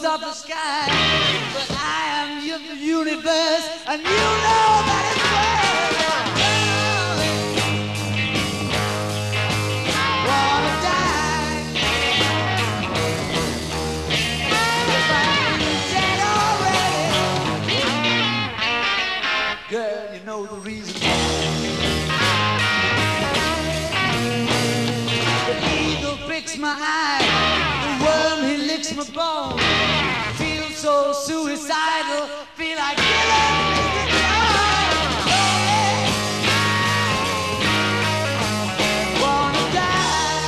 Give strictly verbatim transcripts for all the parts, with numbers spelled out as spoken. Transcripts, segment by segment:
of the sky, but I am your universe, and you know that it's real. Wanna die if I'm dead already. Girl, you know the reason. The eagle picks my eye, the worm he licks my bone. Feel so suicidal, feel like killing me. Wanna die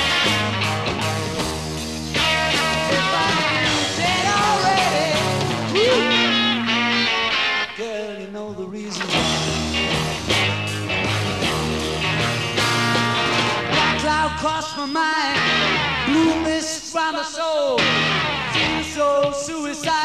if I'm dead already. Woo. Girl, you know the reason. Black cloud crossed my mind, blue mist from my soul. Feel so suicidal.